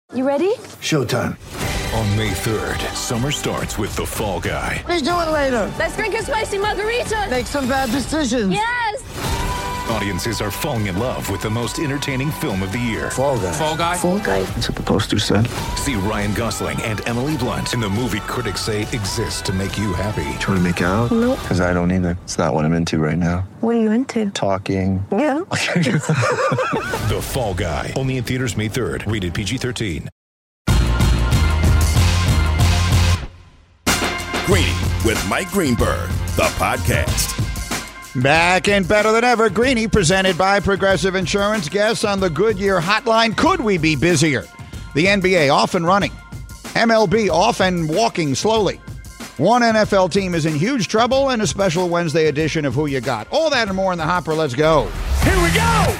You ready? Showtime. On May 3rd, summer starts with The Fall Guy. Let's do it later. Let's drink a spicy margarita. Make some bad decisions. Yes! Audiences are falling in love with the most entertaining film of the year. Fall Guy. Fall Guy? Fall Guy. That's what the poster said. See Ryan Gosling and Emily Blunt in the movie critics say exists to make you happy. Trying to make it out? Nope. Because I don't either. It's not what I'm into right now. What are you into? Talking. Yeah. The Fall Guy. Only in theaters May 3rd. Rated PG-13. Greeny with Mike Greenberg, the podcast. Back and better than ever, Greeny presented by Progressive Insurance. Guests on the Goodyear Hotline. Could we be busier? The NBA off and running. MLB off and walking slowly. One NFL team is in huge trouble, and a special Wednesday edition of Who You Got. All that and more in the hopper. Let's go. Here we go!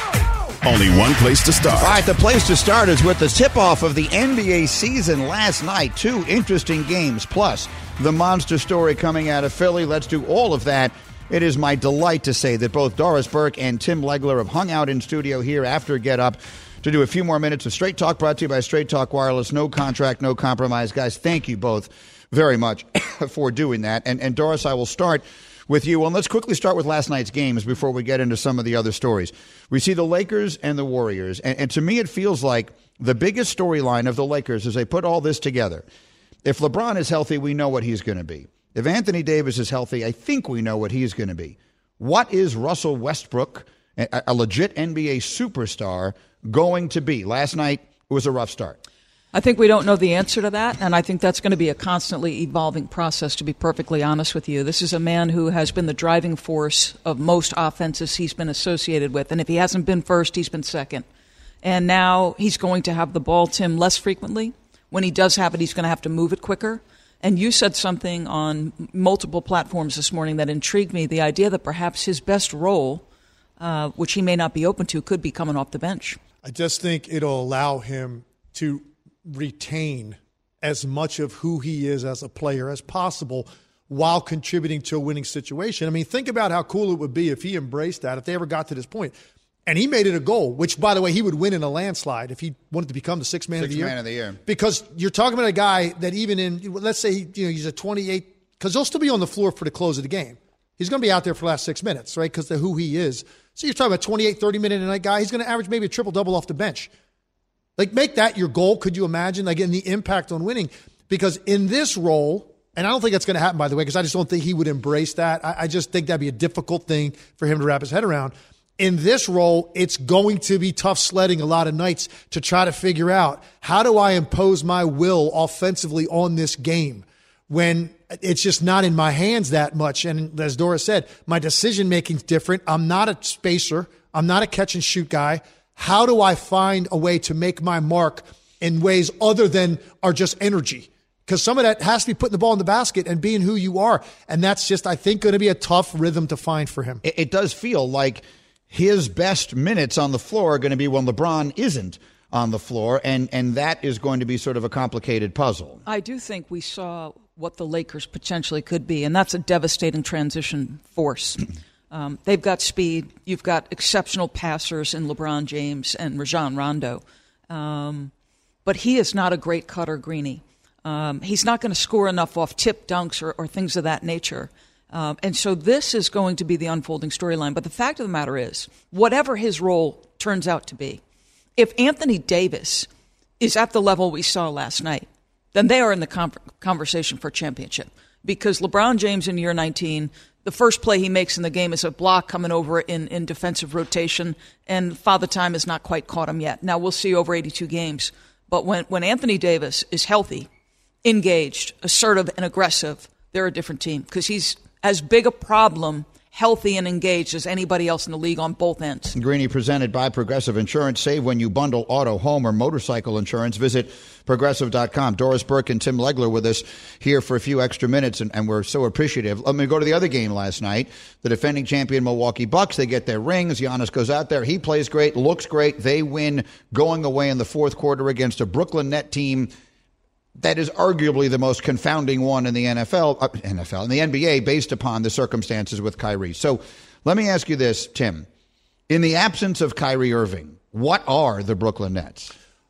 Only one place to start. All right, the place to start is with the tip-off of the NBA season last night. 2 interesting games, plus the monster story coming out of Philly. Let's do all of that. It is my delight to say that both Doris Burke and Tim Legler have hung out in studio here after Get Up to do a few more minutes of Straight Talk, brought to you by Straight Talk Wireless. No contract, no compromise. Guys, thank you both very much for doing that. And Doris, I will start with you. Well, let's quickly start with last night's games before we get into some of the other stories. We see the Lakers and the Warriors. And to me, it feels like the biggest storyline of the Lakers is they put all this together. If LeBron is healthy, we know what he's going to be. If Anthony Davis is healthy, I think we know what he's going to be. What is Russell Westbrook, a legit NBA superstar, going to be? Last night, it was a rough start. I think we don't know the answer to that, and I think that's going to be a constantly evolving process, to be perfectly honest with you. This is a man who has been the driving force of most offenses he's been associated with, and if he hasn't been first, he's been second. And now he's going to have the ball, Tim, less frequently. When he does have it, he's going to have to move it quicker. And you said something on multiple platforms this morning that intrigued me, the idea that perhaps his best role, which he may not be open to, could be coming off the bench. I just think it'll allow him to retain as much of who he is as a player as possible while contributing to a winning situation. I mean, think about how cool it would be if he embraced that, if they ever got to this point. And he made it a goal, which, by the way, he would win in a landslide if he wanted to become the sixth man of the year. Sixth man of the year. Because you're talking about a guy that even in, let's say, he's a 28, because he'll still be on the floor for the close of the game. He's going to be out there for the last 6 minutes, right, because of who he is. So you're talking about 28, 30-minute-a-night guy. He's going to average maybe a triple-double off the bench. Like, make that your goal. Could you imagine, like, in the impact on winning? Because in this role, and I don't think that's going to happen, by the way, because I just don't think he would embrace that. I just think that'd be a difficult thing for him to wrap his head around. In this role, it's going to be tough sledding a lot of nights to try to figure out, how do I impose my will offensively on this game when it's just not in my hands that much? And as Doris said, my decision-making's different. I'm not a spacer. I'm not a catch-and-shoot guy. How do I find a way to make my mark in ways other than are just energy? Because some of that has to be putting the ball in the basket and being who you are. And that's just, I think, going to be a tough rhythm to find for him. It does feel like his best minutes on the floor are going to be when LeBron isn't on the floor, and that is going to be sort of a complicated puzzle. I do think we saw what the Lakers potentially could be, and that's a devastating transition force. They've got speed. You've got exceptional passers in LeBron James and Rajon Rondo. But he is not a great cutter, Greeny. He's not going to score enough off tip dunks or things of that nature. And so this is going to be the unfolding storyline. But the fact of the matter is, whatever his role turns out to be, if Anthony Davis is at the level we saw last night, then they are in the conversation for championship. Because LeBron James in year 19, the first play he makes in the game is a block coming over in defensive rotation, and Father Time has not quite caught him yet. Now, we'll see over 82 games. But when Anthony Davis is healthy, engaged, assertive, and aggressive, they're a different team because he's as big a problem, healthy and engaged, as anybody else in the league on both ends. Greeny presented by Progressive Insurance. Save when you bundle auto, home, or motorcycle insurance. Visit Progressive.com. Doris Burke and Tim Legler with us here for a few extra minutes, and we're so appreciative. Let me go to the other game last night. The defending champion Milwaukee Bucks, they get their rings. Giannis goes out there. He plays great, looks great. They win going away in the fourth quarter against a Brooklyn Net team that is arguably the most confounding one in the NFL, in the NBA, based upon the circumstances with Kyrie. So let me ask you this, Tim. In the absence of Kyrie Irving, what are the Brooklyn Nets?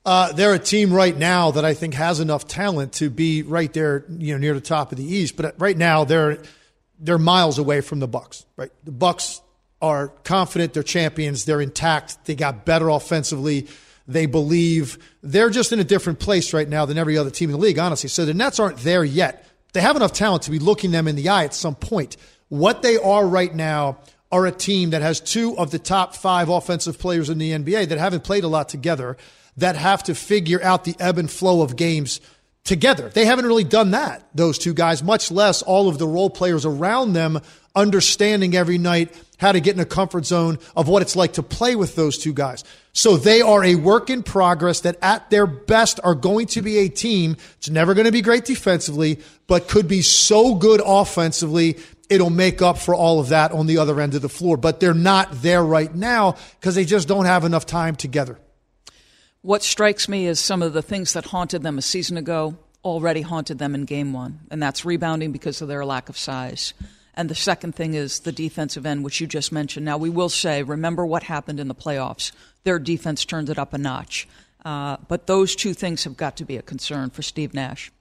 They're a team right now that I think has enough talent to be right there, near the top of the East. But right now, they're miles away from the Bucks. Right, the Bucks are confident, they're champions, they're intact, they got better offensively. They believe they're just in a different place right now than every other team in the league, honestly. So the Nets aren't there yet. They have enough talent to be looking them in the eye at some point. What they are right now are a team that has 2 of the top 5 offensive players in the NBA that haven't played a lot together, that have to figure out the ebb and flow of games together. They haven't really done that, those 2 guys, much less all of the role players around them understanding every night how to get in a comfort zone of what it's like to play with those 2 guys. So they are a work in progress that at their best are going to be a team. It's never going to be great defensively, but could be so good offensively, it'll make up for all of that on the other end of the floor. But they're not there right now because they just don't have enough time together. What strikes me is some of the things that haunted them a season ago already haunted them in Game 1, and that's rebounding because of their lack of size. And the second thing is the defensive end, which you just mentioned. Now, we will say, remember what happened in the playoffs. Their defense turned it up a notch. But those 2 things have got to be a concern for Steve Nash.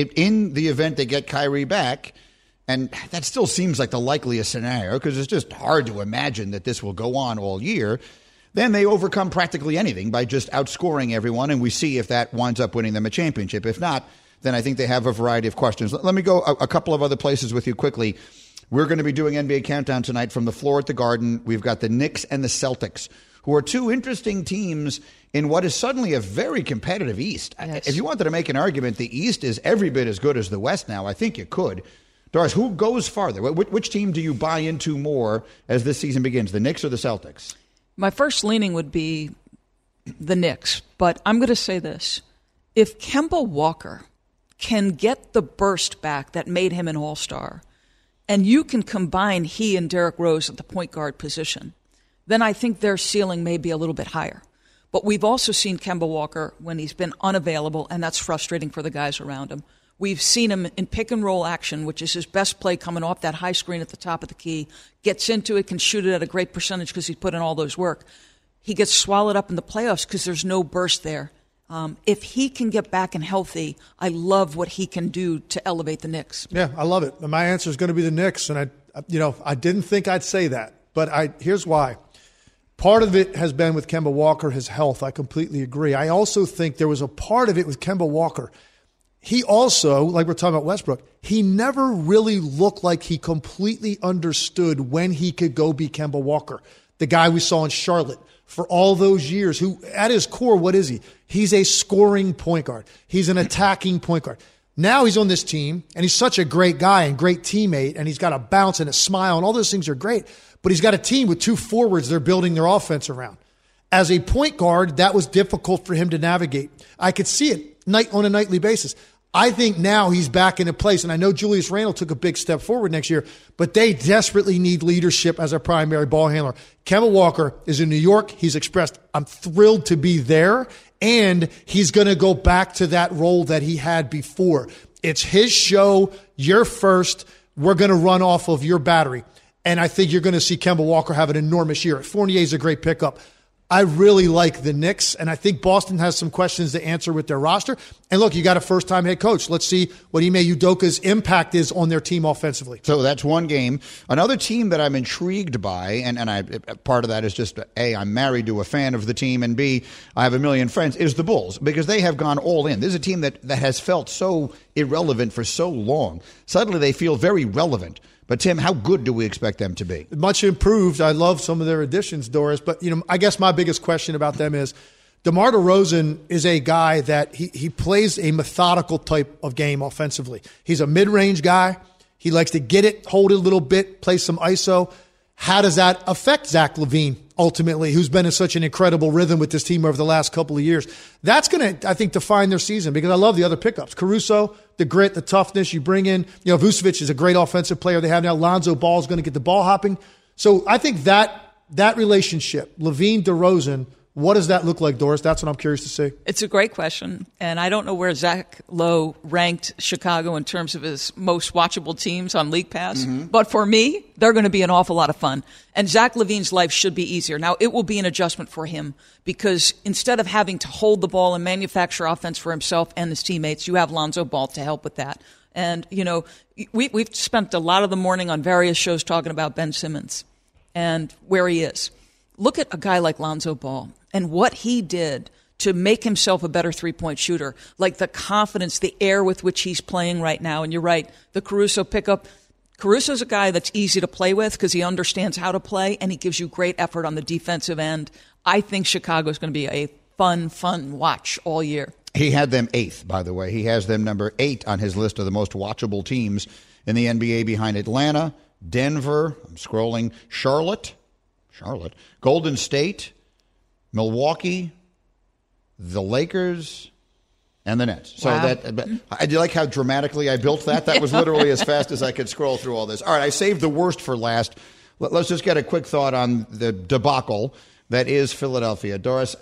In the event they get Kyrie back, and that still seems like the likeliest scenario because it's just hard to imagine that this will go on all year, then they overcome practically anything by just outscoring everyone, and we see if that winds up winning them a championship. If not, then I think they have a variety of questions. Let me go a couple of other places with you quickly. We're going to be doing NBA Countdown tonight from the floor at the Garden. We've got the Knicks and the Celtics, who are 2 interesting teams in what is suddenly a very competitive East. Yes. If you wanted to make an argument, the East is every bit as good as the West now. I think you could. Doris, who goes farther? Which team do you buy into more as this season begins, the Knicks or the Celtics? My first leaning would be the Knicks, but I'm going to say this. If Kemba Walker can get the burst back that made him an all-star, and you can combine he and Derrick Rose at the point guard position, then I think their ceiling may be a little bit higher. But we've also seen Kemba Walker when he's been unavailable, and that's frustrating for the guys around him. We've seen him in pick-and-roll action, which is his best play coming off that high screen at the top of the key, gets into it, can shoot it at a great percentage because he's put in all those work. He gets swallowed up in the playoffs because there's no burst there. If he can get back and healthy, I love what he can do to elevate the Knicks. Yeah, I love it. My answer is going to be the Knicks, and I didn't think I'd say that, but here's why. Part of it has been with Kemba Walker, his health. I completely agree. I also think there was a part of it with Kemba Walker. He also, like we're talking about Westbrook, he never really looked like he completely understood when he could go be Kemba Walker, the guy we saw in Charlotte for all those years, who at his core, what is he? He's a scoring point guard. He's an attacking point guard. Now he's on this team, and he's such a great guy and great teammate, and he's got a bounce and a smile, and all those things are great. But he's got a team with 2 forwards they're building their offense around. As a point guard, that was difficult for him to navigate. I could see it on a nightly basis. I think now he's back into place, and I know Julius Randle took a big step forward next year, but they desperately need leadership as a primary ball handler. Kemba Walker is in New York. He's expressed, I'm thrilled to be there, and he's going to go back to that role that he had before. It's his show. You're first. We're going to run off of your battery. And I think you're going to see Kemba Walker have an enormous year. Fournier's a great pickup. I really like the Knicks, and I think Boston has some questions to answer with their roster. And look, you got a first-time head coach. Let's see what Ime Udoka's impact is on their team offensively. So that's one game. Another team that I'm intrigued by, and part of that is just, A, I'm married to a fan of the team, and B, I have a million friends, is the Bulls, because they have gone all in. This is a team that has felt so irrelevant for so long. Suddenly they feel very relevant. But, Tim, how good do we expect them to be? Much improved. I love some of their additions, Doris. But, I guess my biggest question about them is DeMar DeRozan is a guy that he plays a methodical type of game offensively. He's a mid-range guy. He likes to get it, hold it a little bit, play some ISO. How does that affect Zach LaVine, ultimately, who's been in such an incredible rhythm with this team over the last couple of years? That's going to, I think, define their season, because I love the other pickups. Caruso, the grit, the toughness you bring in. Vucevic is a great offensive player they have now. Lonzo Ball is going to get the ball hopping. So I think that relationship, LaVine, DeRozan, What does that look like, Doris? That's what I'm curious to see. It's a great question, and I don't know where Zach Lowe ranked Chicago in terms of his most watchable teams on League Pass, but for me, they're going to be an awful lot of fun. And Zach LaVine's life should be easier. Now, it will be an adjustment for him because instead of having to hold the ball and manufacture offense for himself and his teammates, you have Lonzo Ball to help with that. And, we've spent a lot of the morning on various shows talking about Ben Simmons and where he is. Look at a guy like Lonzo Ball and what he did to make himself a better three-point shooter, like the confidence, the air with which he's playing right now. And you're right, the Caruso pickup. Caruso's a guy that's easy to play with because he understands how to play, and he gives you great effort on the defensive end. I think Chicago's going to be a fun watch all year. He had them 8th, by the way. He has them number 8 on his list of the most watchable teams in the NBA behind Atlanta, Denver, I'm scrolling, Charlotte, Golden State, Milwaukee, the Lakers, and the Nets. So wow. I do like how dramatically I built that. That was literally as fast as I could scroll through all this. All right, I saved the worst for last. Let's just get a quick thought on the debacle that is Philadelphia. Doris,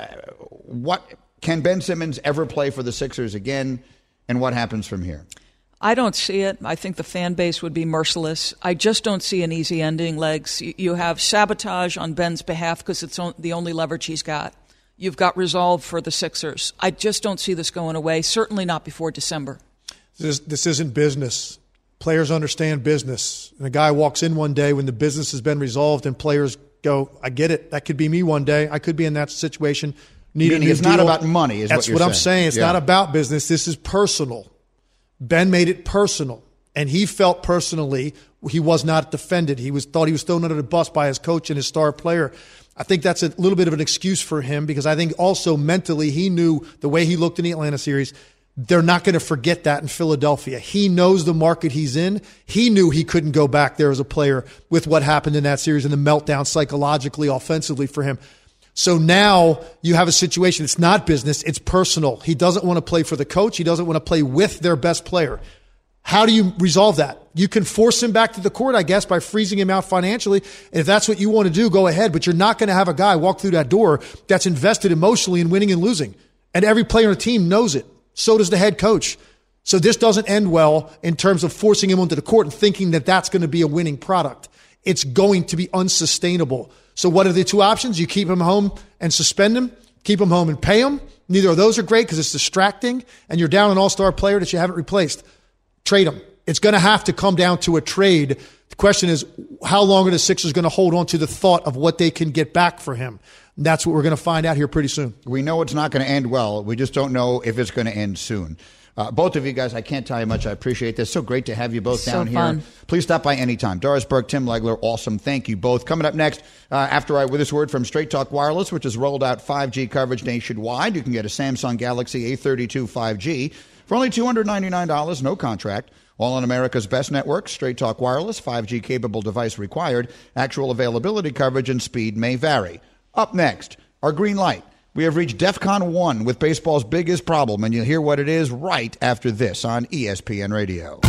can Ben Simmons ever play for the Sixers again, and what happens from here? I don't see it. I think the fan base would be merciless. I just don't see an easy ending, Legs. You have sabotage on Ben's behalf because it's the only leverage he's got. You've got resolve for the Sixers. I just don't see this going away, certainly not before December. This isn't business. Players understand business. And a guy walks in one day when the business has been resolved and players go, I get it. That could be me one day. I could be in that situation. It's not about money, is That's what you're I'm saying. It's not about business. This is personal. Ben made it personal, and he felt personally he was not defended. Thought he was thrown under the bus by his coach and his star player. I think that's a little bit of an excuse for him because I think also mentally he knew the way he looked in the Atlanta series, they're not going to forget that in Philadelphia. He knows the market he's in. He knew he couldn't go back there as a player with what happened in that series and the meltdown psychologically, offensively for him. So now you have a situation. It's not business. It's personal. He doesn't want to play for the coach. He doesn't want to play with their best player. How do you resolve that? You can force him back to the court, I guess, by freezing him out financially. And if that's what you want to do, go ahead. But you're not going to have a guy walk through that door that's invested emotionally in winning and losing. And every player on the team knows it. So does the head coach. So this doesn't end well in terms of forcing him onto the court and thinking that that's going to be a winning product. It's going to be unsustainable. So what are the two options? You keep him home and suspend him, keep him home and pay him. Neither of those are great because it's distracting and you're down an all-star player that you haven't replaced. Trade him. It's going to have to come down to a trade. The question is, how long are the Sixers going to hold on to the thought of what they can get back for him? And that's what we're going to find out here pretty soon. We know it's not going to end well. We just don't know if it's going to end soon. Both of you guys, I can't tell you how much I appreciate this. So great to have you both down here. Fun. Please stop by anytime. Doris Burke, Tim Legler, awesome. Thank you both. Coming up next, with this word from Straight Talk Wireless, which has rolled out 5G coverage nationwide. You can get a Samsung Galaxy A32 5G for only $299, no contract. All on America's best network, Straight Talk Wireless, 5G capable device required. Actual availability, coverage, and speed may vary. Up next, our green light. We have reached DEFCON 1 with baseball's biggest problem, and you'll hear what it is right after this on ESPN Radio.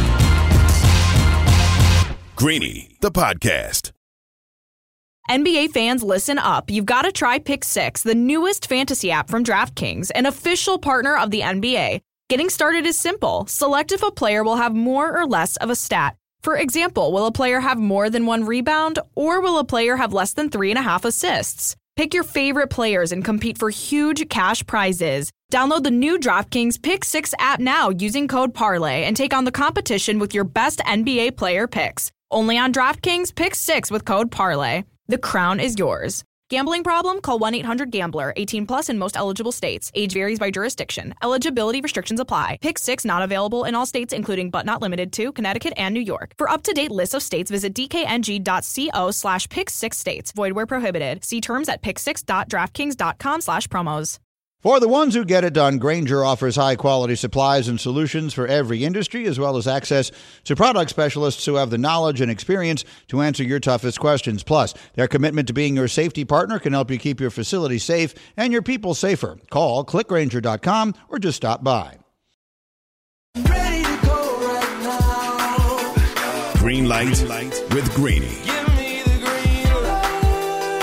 Greeny, the podcast. NBA fans, listen up. You've got to try Pick 6, the newest fantasy app from DraftKings, an official partner of the NBA. Getting started is simple. Select if a player will have more or less of a stat. For example, will a player have more than 1 rebound, or will a player have less than 3.5 assists? Pick your favorite players and compete for huge cash prizes. Download the new DraftKings Pick 6 app now using code PARLAY and take on the competition with your best NBA player picks. Only on DraftKings Pick 6 with code PARLAY. The crown is yours. Gambling problem? Call 1-800-GAMBLER. 18 plus in most eligible states. Age varies by jurisdiction. Eligibility restrictions apply. Pick 6 not available in all states, including but not limited to Connecticut and New York. For up-to-date lists of states, visit dkng.co/pick6states. Void where prohibited. See terms at pick6.draftkings.com/promos. For the ones who get it done, Grainger offers high-quality supplies and solutions for every industry, as well as access to product specialists who have the knowledge and experience to answer your toughest questions. Plus, their commitment to being your safety partner can help you keep your facility safe and your people safer. Call, clickgrainger.com, or just stop by. Ready to go right now. Green light with Greeny. Give me the green light.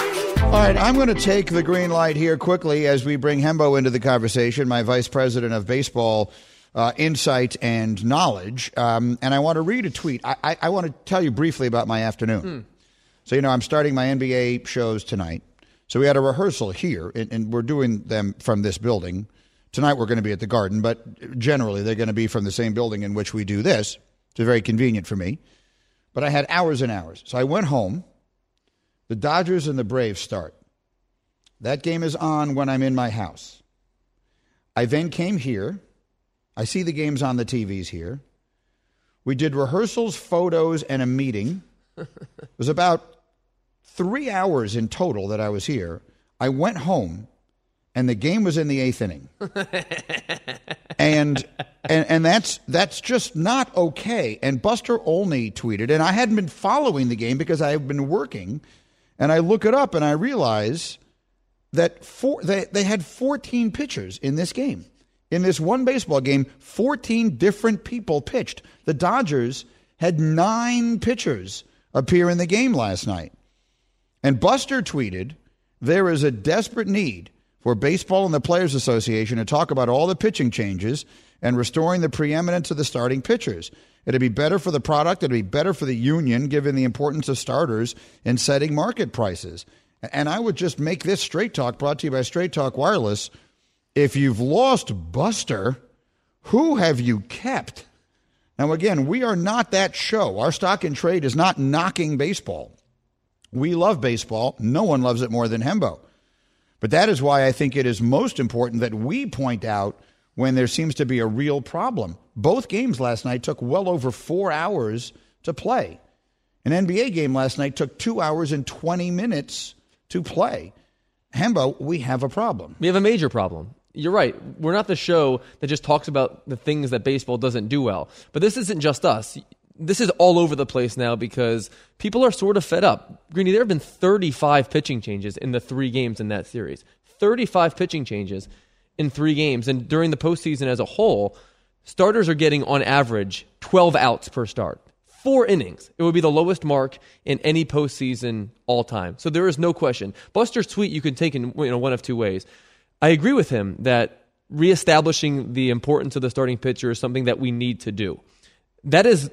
All right, I'm going to take the green light here quickly as we bring Hembo into the conversation, my vice president of baseball insight and knowledge. And I want to read a tweet. I want to tell you briefly about my afternoon. So, I'm starting my NBA shows tonight. So we had a rehearsal here, and we're doing them from this building. Tonight we're going to be at the Garden, but generally they're going to be from the same building in which we do this. It's very convenient for me. But I had hours and hours. So I went home. The Dodgers and the Braves start. That game is on when I'm in my house. I then came here. I see the games on the TVs here. We did rehearsals, photos, and a meeting. It was about 3 hours in total that I was here. I went home, and the game was in the 8th inning. and that's just not okay. And Buster Olney tweeted, and I hadn't been following the game because I have been working, and I look it up, and I realize that they had 14 pitchers in this game. In this one baseball game, 14 different people pitched. The Dodgers had 9 pitchers appear in the game last night. And Buster tweeted, there is a desperate need for Baseball and the Players Association to talk about all the pitching changes and restoring the preeminence of the starting pitchers. It'd be better for the product. It'd be better for the union, given the importance of starters in setting market prices. And I would just make this Straight Talk, brought to you by Straight Talk Wireless. If you've lost Buster, who have you kept? Now, again, we are not that show. Our stock and trade is not knocking baseball. We love baseball. No one loves it more than Hembo. But that is why I think it is most important that we point out when there seems to be a real problem. Both games last night took well over 4 hours to play. An NBA game last night took 2 hours and 20 minutes to play. Hembo, we have a problem. We have a major problem. You're right. We're not the show that just talks about the things that baseball doesn't do well. But this isn't just us. This is all over the place now because people are sort of fed up. Greeny, there have been 35 pitching changes in the 3 games in that series. 35 pitching changes in 3 games. And during the postseason as a whole, starters are getting, on average, 12 outs per start. 4 innings. It would be the lowest mark in any postseason all time. So there is no question. Buster's tweet you can take in one of 2 ways. I agree with him that reestablishing the importance of the starting pitcher is something that we need to do. That is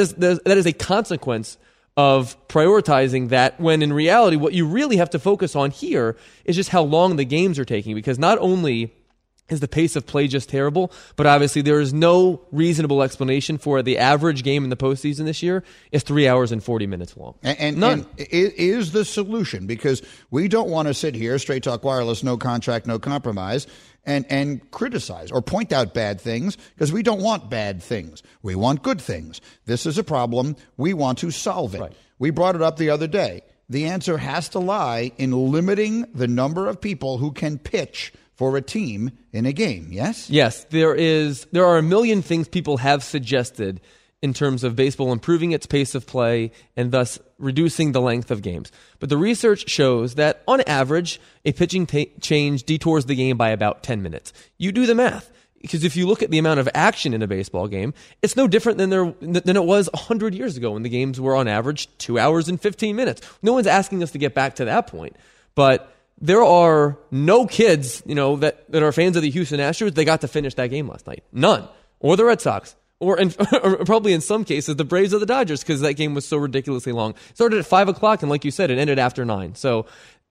a consequence of prioritizing that, when in reality what you really have to focus on here is just how long the games are taking, because not only is the pace of play just terrible, but obviously there is no reasonable explanation for the average game in the postseason this year is 3 hours and 40 minutes long. And none. And it is the solution, because we don't want to sit here, Straight Talk Wireless, no contract, no compromise, and criticize or point out bad things, because we don't want bad things. We want good things. This is a problem. We want to solve it. Right. We brought it up the other day. The answer has to lie in limiting the number of people who can pitch for a team in a game, yes? Yes, there are a million things people have suggested in terms of baseball improving its pace of play and thus reducing the length of games. But the research shows that on average, a pitching change detours the game by about 10 minutes. You do the math. Because if you look at the amount of action in a baseball game, it's no different than it was 100 years ago when the games were on average 2 hours and 15 minutes. No one's asking us to get back to that point. But there are no kids, that are fans of the Houston Astros. They got to finish that game last night. None. Or the Red Sox. Or probably in some cases the Braves or the Dodgers, because that game was so ridiculously long. It started at 5 o'clock, and like you said, it ended after 9. So,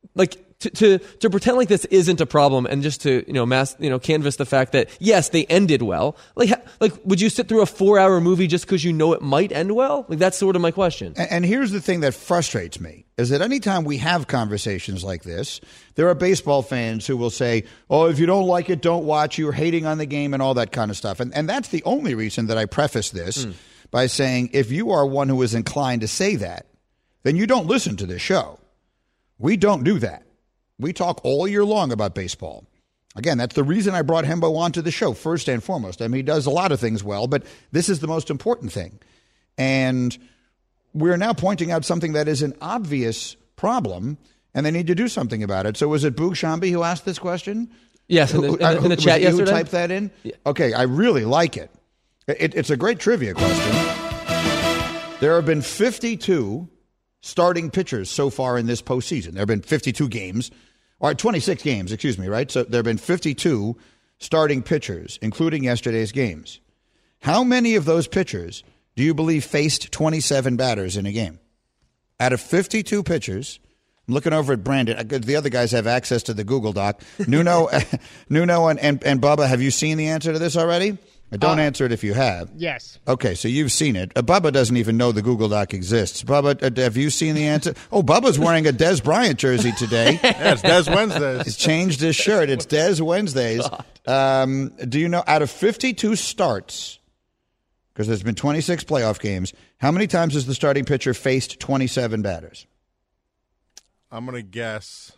to pretend like this isn't a problem and just to canvas the fact that yes, they ended well. Like would you sit through a 4-hour movie just because you know it might end well? That's sort of my question. And here's the thing that frustrates me is that anytime we have conversations like this, there are baseball fans who will say, "Oh, if you don't like it, don't watch. You're hating on the game," and all that kind of stuff. And that's the only reason that I preface this by saying, if you are one who is inclined to say that, then you don't listen to this show. We don't do that. We talk all year long about baseball. Again, that's the reason I brought Hembo onto the show, first and foremost. I mean, he does a lot of things well, but this is the most important thing. And we're now pointing out something that is an obvious problem, and they need to do something about it. So was it Boog Shambi who asked this question? Yes, in the chat yesterday. Who typed that in? Yeah. Okay, I really like it. It's a great trivia question. There have been 52 starting pitchers so far in this postseason. There have been 52 games, or 26 games, excuse me, right? So there have been 52 starting pitchers, including yesterday's games. How many of those pitchers do you believe faced 27 batters in a game? Out of 52 pitchers, I'm looking over at Brandon. The other guys have access to the Google Doc. Nuno and Bubba, have you seen the answer to this already? Don't answer it if you have. Yes. Okay, so you've seen it. Bubba doesn't even know the Google Doc exists. Bubba, have you seen the answer? Oh, Bubba's wearing a Des Bryant jersey today. Yeah, it's Des Wednesdays. He's changed his shirt. It's Des Wednesdays. Do you know, out of 52 starts, because there's been 26 playoff games, how many times has the starting pitcher faced 27 batters? I'm going to guess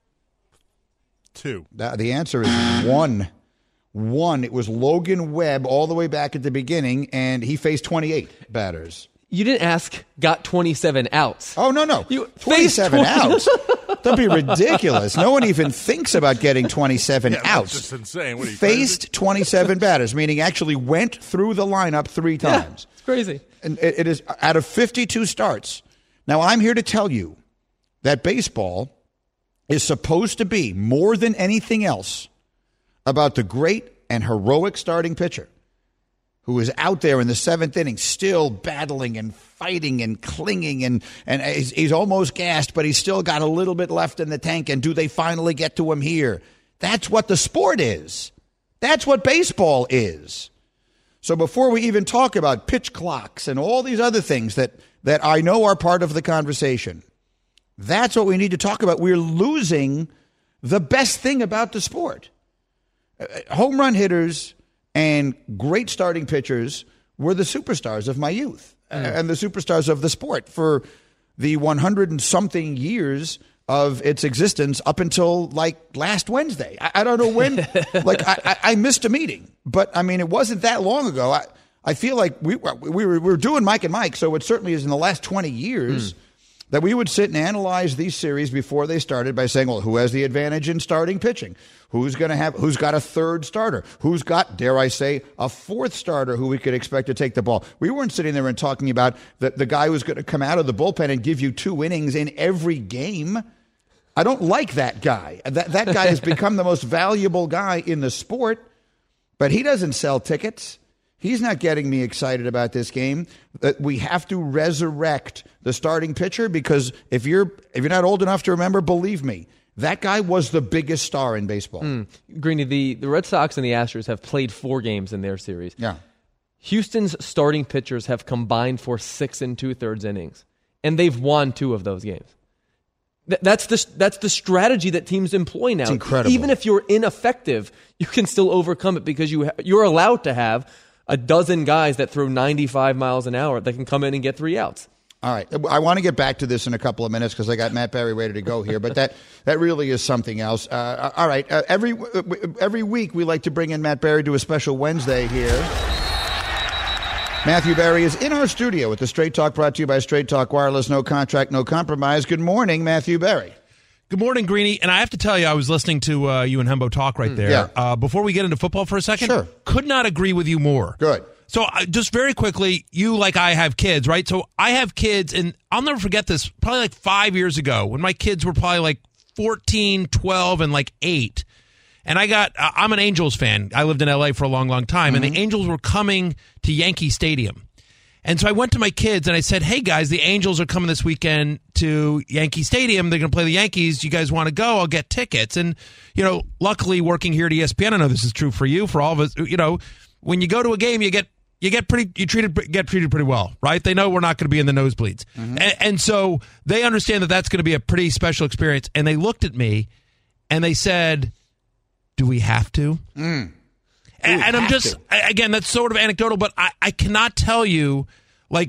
2. The answer is 1. 1. It was Logan Webb all the way back at the beginning, and he faced 28 batters. You didn't ask, got 27 outs. Oh, no. You 27 outs? That'd be ridiculous. No one even thinks about getting 27 outs. That's just insane. What are you, faced crazy? 27 batters, meaning actually went through the lineup 3 times. It's crazy. And it is out of 52 starts. Now, I'm here to tell you that baseball is supposed to be, more than anything else, about the great and heroic starting pitcher who is out there in the 7th inning still battling and fighting and clinging and he's almost gassed, but he's still got a little bit left in the tank, and do they finally get to him here? That's what the sport is. That's what baseball is. So before we even talk about pitch clocks and all these other things that I know are part of the conversation, that's what we need to talk about. We're losing the best thing about the sport. Home run hitters and great starting pitchers were the superstars of my youth and the superstars of the sport for the 100 and something years of its existence up until like last Wednesday. I don't know when. I missed a meeting, but I mean, it wasn't that long ago. I feel like we were doing Mike and Mike, so it certainly is in the last 20 years that we would sit and analyze these series before they started by saying, well, who has the advantage in starting pitching? Who's got a third starter? Who's got, dare I say, a fourth starter who we could expect to take the ball? We weren't sitting there and talking about the guy who's going to come out of the bullpen and give you 2 innings in every game. I don't like that guy. That guy has become the most valuable guy in the sport, but he doesn't sell tickets. He's not getting me excited about this game. We have to resurrect the starting pitcher, because if you're not old enough to remember, believe me, that guy was the biggest star in baseball. Greeny, the Red Sox and the Astros have played 4 games in their series. Yeah. Houston's starting pitchers have combined for 6 2/3 innings, and they've won 2 of those games. That's the strategy that teams employ now. It's incredible. Even if you're ineffective, you can still overcome it, because you're allowed to have a dozen guys that throw 95 miles an hour that can come in and get 3 outs. All right. I want to get back to this in a couple of minutes because I got Matt Berry ready to go here, but that really is something else. All right. Every week we like to bring in Matt Berry to a special Wednesday here. Matthew Berry is in our studio with the Straight Talk, brought to you by Straight Talk Wireless. No contract, no compromise. Good morning, Matthew Berry. Good morning, Greeny. And I have to tell you, I was listening to you and Hembo talk right there. Yeah. Before we get into football for a second, Sure. Could not agree with you more. Good. So just very quickly, you, like I, have kids, right? So I have kids, and I'll never forget this, probably like 5 years ago when my kids were probably like 14, 12, and like 8. And I'm an Angels fan. I lived in L.A. for a long, long time, and the Angels were coming to Yankee Stadium. And so I went to my kids and I said, hey, guys, the Angels are coming this weekend to Yankee Stadium. They're going to play the Yankees. You guys want to go? I'll get tickets. And, luckily working here at ESPN, I know this is true for you, for all of us, when you go to a game, you get treated pretty well, right? They know we're not going to be in the nosebleeds. And so they understand that that's going to be a pretty special experience. And they looked at me and they said, do we have to? And I'm just, again, that's sort of anecdotal, but I cannot tell you, I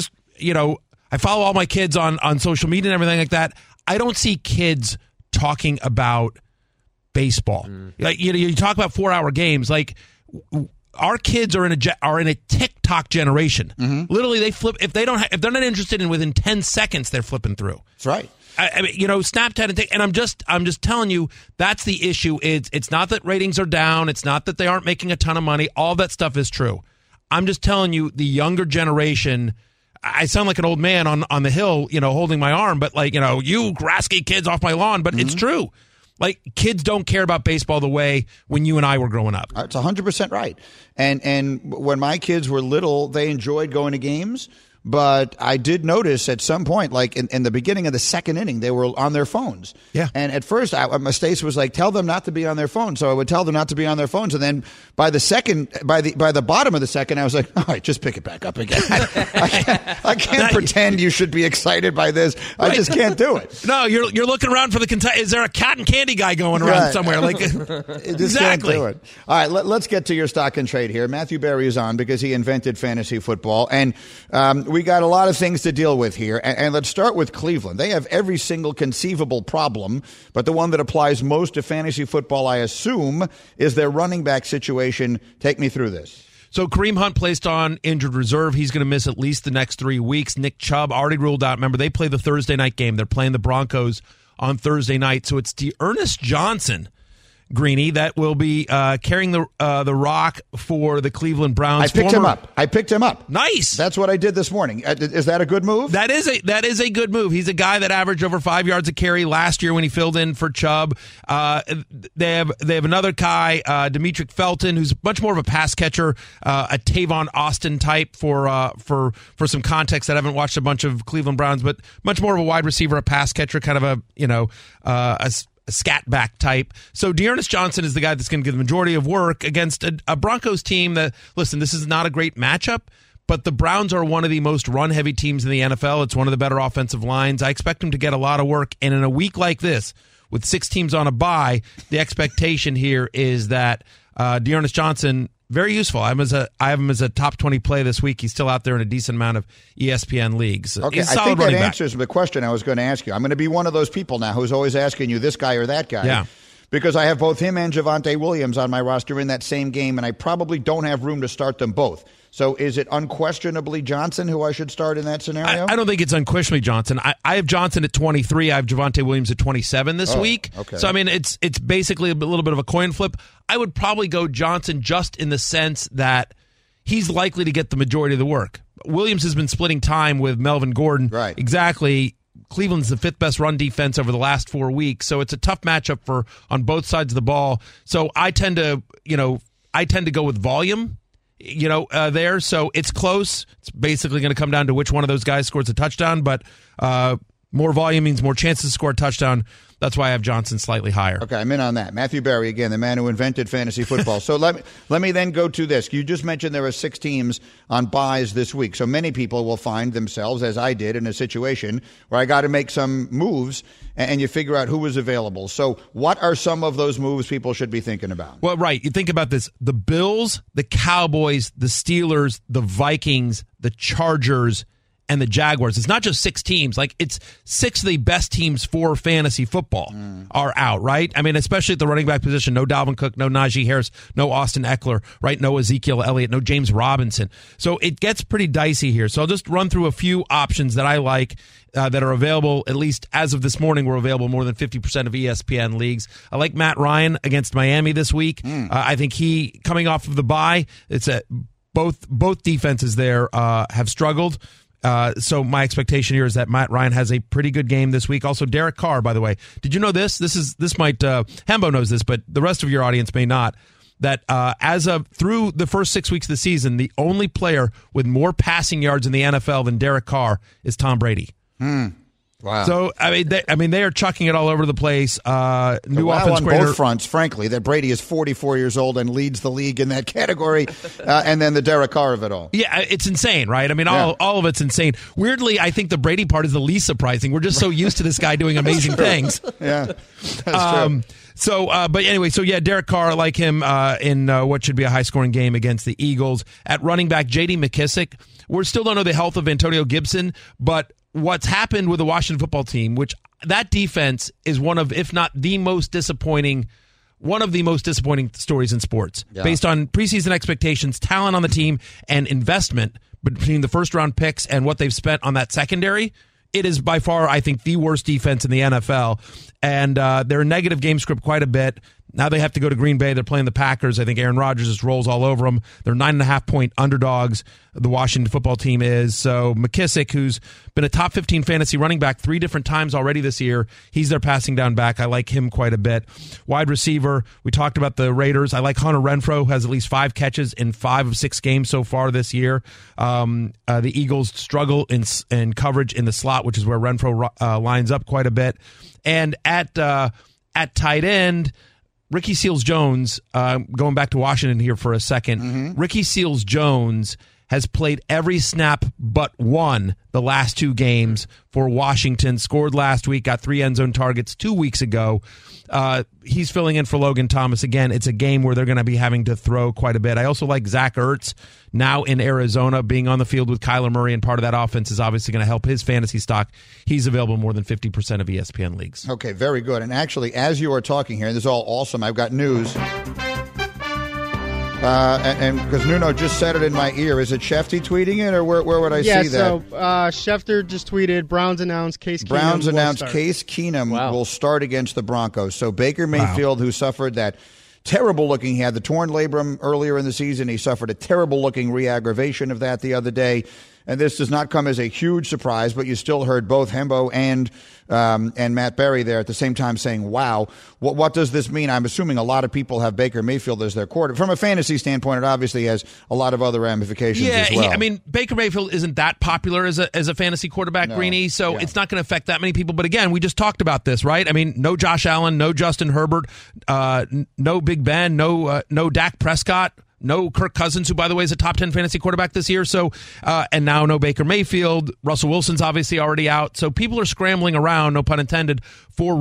follow all my kids on social media and everything like that. I don't see kids talking about baseball. You talk about 4-hour games. Our kids are in a TikTok generation. Literally, they flip if they're not interested in within 10 seconds, they're flipping through. That's right. I mean, Snapchat and I'm just telling you, that's the issue. It's not that ratings are down. It's not that they aren't making a ton of money. All that stuff is true. I'm just telling you, the younger generation, I sound like an old man on the hill, holding my arm, but like, you rasky kids off my lawn, but it's true. Like, kids don't care about baseball the way when you and I were growing up. It's 100% right. And when my kids were little, they enjoyed going to games. But I did notice at some point, like in the beginning of the second inning, they were on their phones. Yeah. And at first, my Stace was like, "Tell them not to be on their phones." So I would tell them not to be on their phones, and then by the bottom of the second, I was like, "All right, just pick it back up again." I can't pretend you should be excited by this. I just can't do it. No, you're looking around for is there a cotton candy guy going around somewhere? Like, just can't do it. All right, let's get to your stock and trade here. Matthew Berry is on because he invented fantasy football, and we got a lot of things to deal with here. And let's start with Cleveland. They have every single conceivable problem, but the one that applies most to fantasy football, I assume, is their running back situation. Take me through this. So Kareem Hunt placed on injured reserve. He's going to miss at least the next 3 weeks. Nick Chubb already ruled out. Remember, they play the Thursday night game. They're playing the Broncos on Thursday night. So it's D'Ernest Johnson, Greeny, that will be carrying the rock for the Cleveland Browns. I picked him up. Nice. That's what I did this morning. Is that a good move? That is a good move. He's a guy that averaged over 5 yards a carry last year when he filled in for Chubb. They have another guy, Demetric Felton, who's much more of a pass catcher, a Tavon Austin type for some context that I haven't watched a bunch of Cleveland Browns, but much more of a wide receiver, a pass catcher, kind of a scat back type. So D'Ernest Johnson is the guy that's going to get the majority of work against a Broncos team that, listen, this is not a great matchup, but the Browns are one of the most run-heavy teams in the NFL. It's one of the better offensive lines. I expect him to get a lot of work, and in a week like this, with 6 teams on a bye, the expectation here is that D'Ernest Johnson, very useful. I have him as a top 20 play this week. He's still out there in a decent amount of ESPN leagues. Okay, I think that answers the question I was going to ask you. I'm going to be one of those people now who's always asking you this guy or that guy. Yeah. Because I have both him and Javonte Williams on my roster in that same game, and I probably don't have room to start them both. So is it unquestionably Johnson who I should start in that scenario? I don't think it's unquestionably Johnson. I have Johnson at 23. I have Javonte Williams at 27 this week. Okay. So, I mean, it's basically a little bit of a coin flip. I would probably go Johnson just in the sense that he's likely to get the majority of the work. Williams has been splitting time with Melvin Gordon. Right. Exactly. Cleveland's the 5th best run defense over the last 4 weeks, so it's a tough matchup on both sides of the ball. So I tend to go with volume, there. So it's close. It's basically going to come down to which one of those guys scores a touchdown, but more volume means more chances to score a touchdown. That's why I have Johnson slightly higher. Okay, I'm in on that. Matthew Berry, again, the man who invented fantasy football. So let me then go to this. You just mentioned there are 6 teams on buys this week. So many people will find themselves, as I did, in a situation where I got to make some moves, and you figure out who is available. So what are some of those moves people should be thinking about? Well, right. You think about this. The Bills, the Cowboys, the Steelers, the Vikings, the Chargers, and the Jaguars. It's not just 6 teams. Like, it's 6 of the best teams for fantasy football are out, right? I mean, especially at the running back position. No Dalvin Cook, no Najee Harris, no Austin Eckler, right? No Ezekiel Elliott, no James Robinson. So it gets pretty dicey here. So I'll just run through a few options that I like that are available, at least as of this morning, were available more than 50% of ESPN leagues. I like Matt Ryan against Miami this week. I think he, coming off of the bye, both defenses there have struggled. So my expectation here is that Matt Ryan has a pretty good game this week. Also, Derek Carr, by the way. Did you know this? This might Hembo knows this, but the rest of your audience may not. That as of through the first 6 weeks of the season, the only player with more passing yards in the NFL than Derek Carr is Tom Brady. Wow. So I mean, they are chucking it all over the place. New on offense coordinator both fronts, frankly, that Brady is 44 years old and leads the league in that category, and then the Derek Carr of it all. Yeah, it's insane, right? I mean, all of it's insane. Weirdly, I think the Brady part is the least surprising. We're just so used to this guy doing amazing things. Yeah, that's true. So, but anyway, Derek Carr, I like him in what should be a high-scoring game against the Eagles. At running back, J.D. McKissick. We still don't know the health of Antonio Gibson, but what's happened with the Washington football team, which that defense is one of, if not the most disappointing stories in sports, based on preseason expectations, talent on the team, and investment between the first-round picks and what they've spent on that secondary. It is by far, I think, the worst defense in the NFL, and they're a negative game script quite a bit. Now they have to go to Green Bay. They're playing the Packers. I think Aaron Rodgers just rolls all over them. They're 9.5-point underdogs. The Washington football team is. So McKissick, who's been a top 15 fantasy running back 3 different times already this year, he's their passing down back. I like him quite a bit. Wide receiver, we talked about the Raiders. I like Hunter Renfrow, who has at least 5 catches in 5 of 6 games so far this year. The Eagles struggle in coverage in the slot, which is where Renfrow lines up quite a bit. And at tight end, Ricky Seals-Jones, going back to Washington here for a second, Ricky Seals-Jones has played every snap but one the last 2 games for Washington. Scored last week, got 3 end zone targets 2 weeks ago. He's filling in for Logan Thomas. Again, it's a game where they're going to be having to throw quite a bit. I also like Zach Ertz now in Arizona, being on the field with Kyler Murray, and part of that offense is obviously going to help his fantasy stock. He's available in more than 50% of ESPN leagues. Okay, very good. And actually, as you are talking here, and this is all awesome, I've got news. And because Nuno just said it in my ear, is it Shefty tweeting it, or where would I see that? Yeah, so Schefter just tweeted, Browns announced Case Keenum will start against the Broncos. So Baker Mayfield, who suffered that terrible-looking, he had the torn labrum earlier in the season. He suffered a terrible-looking re-aggravation of that the other day. And this does not come as a huge surprise, but you still heard both Hembo and Matt Berry there at the same time saying, wow, what does this mean? I'm assuming a lot of people have Baker Mayfield as their quarterback. From a fantasy standpoint, it obviously has a lot of other ramifications as well. Baker Mayfield isn't that popular as a fantasy quarterback, Greeny, so it's not going to affect that many people. But again, we just talked about this, right? I mean, no Josh Allen, no Justin Herbert, no Big Ben, no Dak Prescott. No Kirk Cousins, who, by the way, is a top 10 fantasy quarterback this year. So, and now no Baker Mayfield. Russell Wilson's obviously already out. So people are scrambling around, no pun intended, for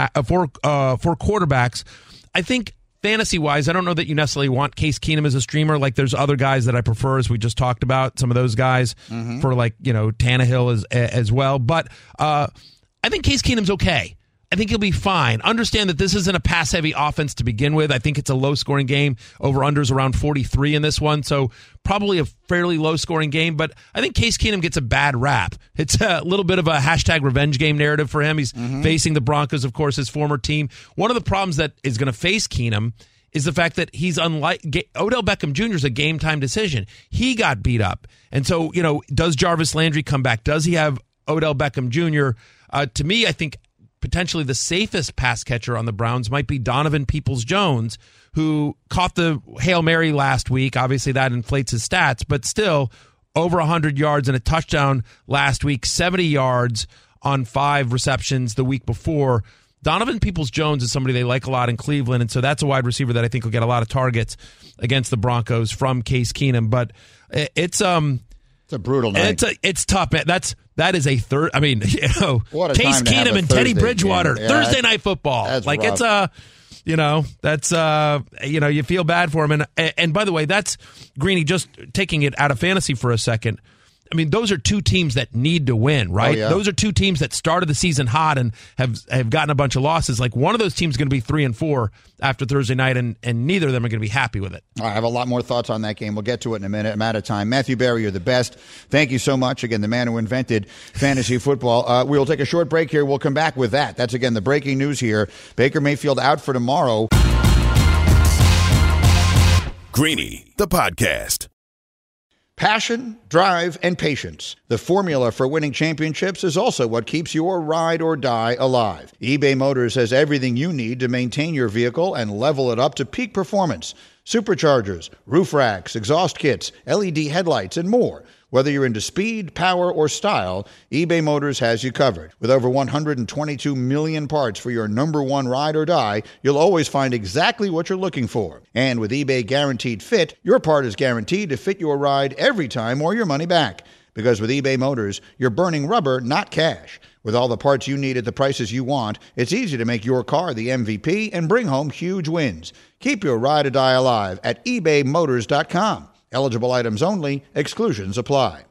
quarterbacks. I think fantasy-wise, I don't know that you necessarily want Case Keenum as a streamer. Like, there's other guys that I prefer, as we just talked about. Some of those guys for Tannehill as well. But I think Case Keenum's okay. I think he'll be fine. Understand that this isn't a pass-heavy offense to begin with. I think it's a low-scoring game. Over-unders around 43 in this one, so probably a fairly low-scoring game. But I think Case Keenum gets a bad rap. It's a little bit of a hashtag revenge game narrative for him. He's facing the Broncos, of course, his former team. One of the problems that is going to face Keenum is the fact that he's unlike Odell Beckham Jr. is a game-time decision. He got beat up. And so, does Jarvis Landry come back? Does he have Odell Beckham Jr.? To me, I think potentially the safest pass catcher on the Browns might be Donovan Peoples-Jones, who caught the Hail Mary last week. Obviously, that inflates his stats, but still over 100 yards and a touchdown last week, 70 yards on 5 receptions the week before. Donovan Peoples-Jones is somebody they like a lot in Cleveland, and so that's a wide receiver that I think will get a lot of targets against the Broncos from Case Keenum. But it's a brutal night. It's tough, man. That is a third. I mean, Case Keenum and Teddy Bridgewater, Thursday Night Football. That's like rough. You feel bad for him. And by the way, that's Greeny, just taking it out of fantasy for a second. I mean, those are 2 teams that need to win, right? Oh, yeah. Those are 2 teams that started the season hot and have gotten a bunch of losses. Like, one of those teams is going to be 3-4 after Thursday night, and neither of them are going to be happy with it. I have a lot more thoughts on that game. We'll get to it in a minute. I'm out of time. Matthew Berry, you're the best. Thank you so much. Again, the man who invented fantasy football. We'll take a short break here. We'll come back with that. That's, again, the breaking news here. Baker Mayfield out for tomorrow. Greeny, the podcast. Passion, drive, and patience. The formula for winning championships is also what keeps your ride or die alive. eBay Motors has everything you need to maintain your vehicle and level it up to peak performance. Superchargers, roof racks, exhaust kits, LED headlights, and more. Whether you're into speed, power, or style, eBay Motors has you covered. With over 122 million parts for your number one ride or die, you'll always find exactly what you're looking for. And with eBay Guaranteed Fit, your part is guaranteed to fit your ride every time or your money back. Because with eBay Motors, you're burning rubber, not cash. With all the parts you need at the prices you want, it's easy to make your car the MVP and bring home huge wins. Keep your ride or die alive at ebaymotors.com. Eligible items only. Exclusions apply.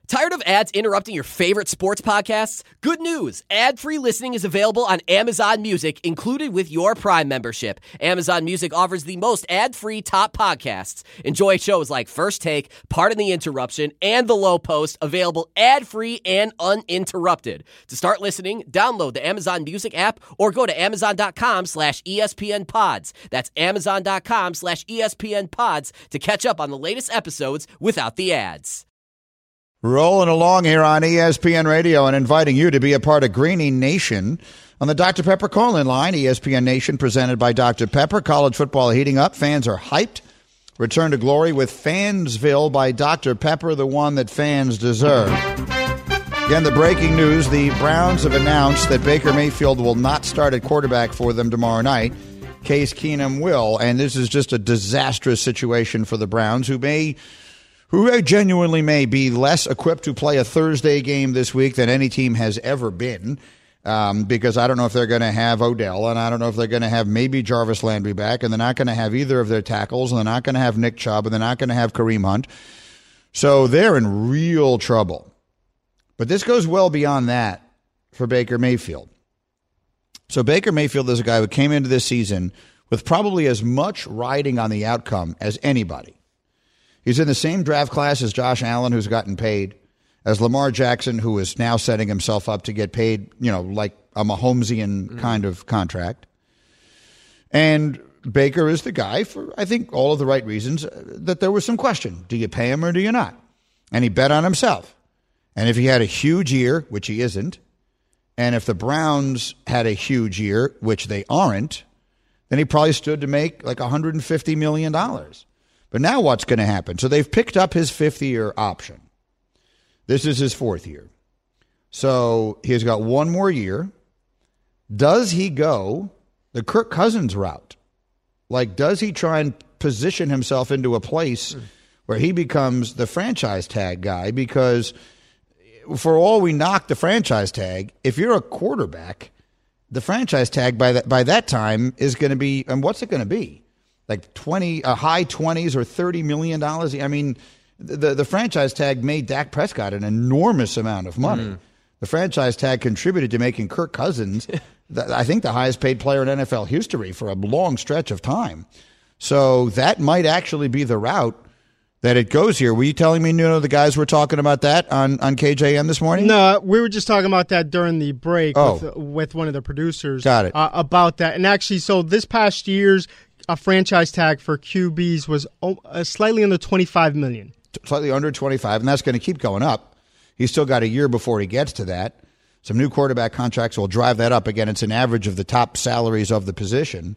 Tired of ads interrupting your favorite sports podcasts? Good news! Ad-free listening is available on Amazon Music, included with your Prime membership. Amazon Music offers the most ad-free top podcasts. Enjoy shows like First Take, Pardon the Interruption, and The Low Post, available ad-free and uninterrupted. To start listening, download the Amazon Music app or go to amazon.com/ESPN Pods. That's amazon.com/ESPN Pods to catch up on the latest episodes without the ads. Rolling along here on ESPN Radio and inviting you to be a part of Greeny Nation on the Dr. Pepper call-in line. ESPN Nation presented by Dr. Pepper. College football heating up. Fans are hyped. Return to glory with Fansville by Dr. Pepper, the one that fans deserve. Again, the breaking news, the Browns have announced that Baker Mayfield will not start at quarterback for them tomorrow night. Case Keenum will, and this is just a disastrous situation for the Browns, who genuinely may be less equipped to play a Thursday game this week than any team has ever been, because I don't know if they're going to have Odell, and I don't know if they're going to have maybe Jarvis Landry back, and they're not going to have either of their tackles, and they're not going to have Nick Chubb, and they're not going to have Kareem Hunt. So they're in real trouble. But this goes well beyond that for Baker Mayfield. So Baker Mayfield is a guy who came into this season with probably as much riding on the outcome as anybody. He's in the same draft class as Josh Allen, who's gotten paid, as Lamar Jackson, who is now setting himself up to get paid, like a Mahomesian kind of contract. And Baker is the guy for, I think, all of the right reasons, that there was some question. Do you pay him or do you not? And he bet on himself. And if he had a huge year, which he isn't, and if the Browns had a huge year, which they aren't, then he probably stood to make like $150 million. But now what's going to happen? So they've picked up his fifth-year option. This is his fourth year. So he's got one more year. Does he go the Kirk Cousins route? Like, does he try and position himself into a place where he becomes the franchise tag guy? Because for all we knock the franchise tag, if you're a quarterback, the franchise tag by that time is going to be, and what's it going to be? Like high 20s or $30 million. I mean, the franchise tag made Dak Prescott an enormous amount of money. The franchise tag contributed to making Kirk Cousins, I think, the highest paid player in NFL history for a long stretch of time. So that might actually be the route that it goes here. Were you telling me, the guys were talking about that on KJM this morning? No, we were just talking about that during the break with one of the producers. Got it. About that. And actually, so this past year's a franchise tag for QBs was slightly under $25 million. Slightly under 25, and that's going to keep going up. He's still got a year before he gets to that. Some new quarterback contracts will drive that up. Again, it's an average of the top salaries of the position.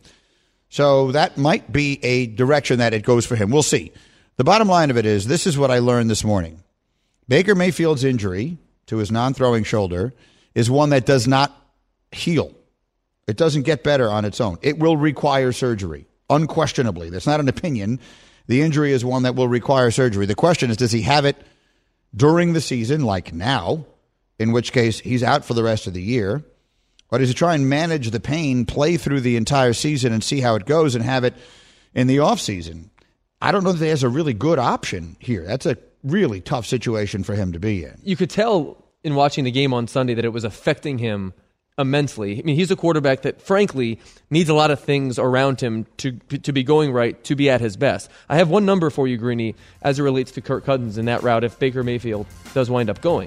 So that might be a direction that it goes for him. We'll see. The bottom line of it is, this is what I learned this morning. Baker Mayfield's injury to his non-throwing shoulder is one that does not heal. It doesn't get better on its own. It will require surgery, unquestionably. That's not an opinion. The injury is one that will require surgery. The question is, does he have it during the season, like now, in which case he's out for the rest of the year? Or does he try and manage the pain, play through the entire season and see how it goes and have it in the offseason? I don't know that there's a really good option here. That's a really tough situation for him to be in. You could tell in watching the game on Sunday that it was affecting him immensely. I mean, he's a quarterback that, frankly, needs a lot of things around him to be going right, to be at his best. I have one number for you, Greeny, as it relates to Kirk Cousins in that route if Baker Mayfield does wind up going.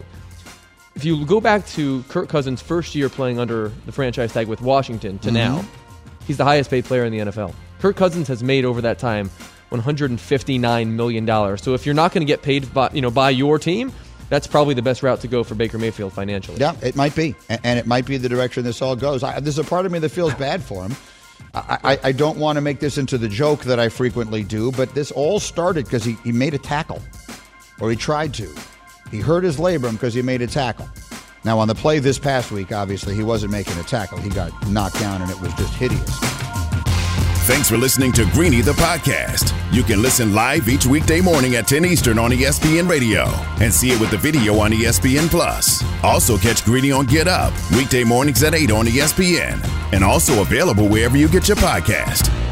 If you go back to Kirk Cousins' first year playing under the franchise tag with Washington to now, he's the highest paid player in the NFL. Kirk Cousins has made over that time $159 million. So if you're not going to get paid by your team, that's probably the best route to go for Baker Mayfield financially. Yeah, it might be. And it might be the direction this all goes. There's a part of me that feels bad for him. I don't want to make this into the joke that I frequently do, but this all started because he made a tackle, or he tried to. He hurt his labrum because he made a tackle. Now, on the play this past week, obviously, he wasn't making a tackle. He got knocked down, and it was just hideous. Thanks for listening to Greeny the podcast. You can listen live each weekday morning at 10 Eastern on ESPN Radio and see it with the video on ESPN Plus. Also catch Greeny on Get Up weekday mornings at 8 on ESPN and also available wherever you get your podcast.